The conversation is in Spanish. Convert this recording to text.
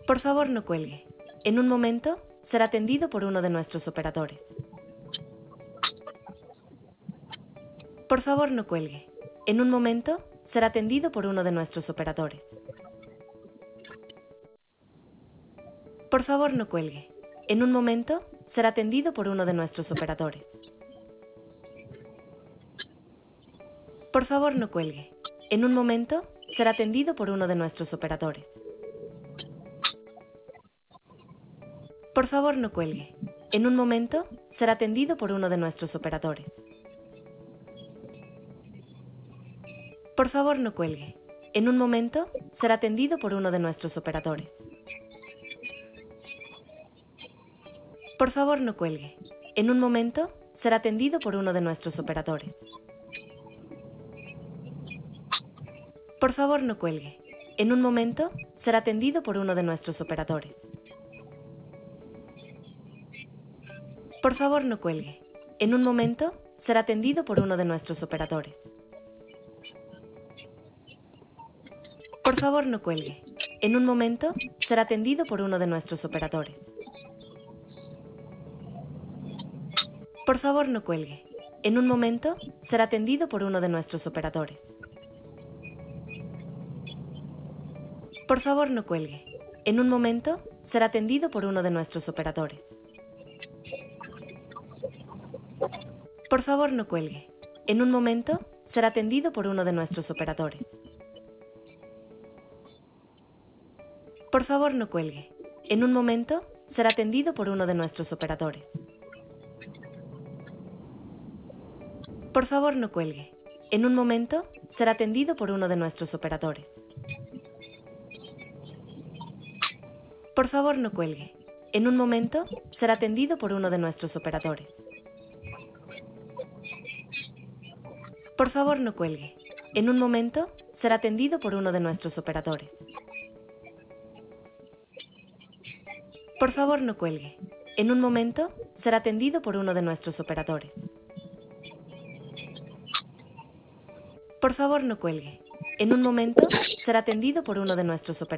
Por favor, no cuelgue. En un momento, será atendido por uno de nuestros operadores. Por favor, no cuelgue. En un momento, será atendido por uno de nuestros operadores. Por favor, no cuelgue. En un momento, será atendido por uno de nuestros operadores. Por favor, no cuelgue. En un momento, será atendido por uno de nuestros operadores. Por favor, no cuelgue. En un momento, será atendido por uno de nuestros operadores. Por favor, no cuelgue. En un momento, será atendido por uno de nuestros operadores. Por favor, no cuelgue. En un momento, será atendido por uno de nuestros operadores. Por favor, no cuelgue. En un momento, será atendido por uno de nuestros operadores. Por favor, no cuelgue. En un momento, será atendido por uno de nuestros operadores. Por favor, no cuelgue. En un momento, será atendido por uno de nuestros operadores. Por favor, no cuelgue. En un momento, será atendido por uno de nuestros operadores. Por favor, no cuelgue. En un momento, será atendido por uno de nuestros operadores. Por favor, no cuelgue. En un momento, será atendido por uno de nuestros operadores. Por favor, no cuelgue. En un momento, será atendido por uno de nuestros operadores. Por favor, no cuelgue. En un momento, será atendido por uno de nuestros operadores. Por favor, no cuelgue. En un momento, será atendido por uno de nuestros operadores. Por favor, no cuelgue. En un momento, será atendido por uno de nuestros operadores. Por favor, no cuelgue. En un momento, será atendido por uno de nuestros operadores. Por favor, no cuelgue. En un momento, será atendido por uno de nuestros operadores.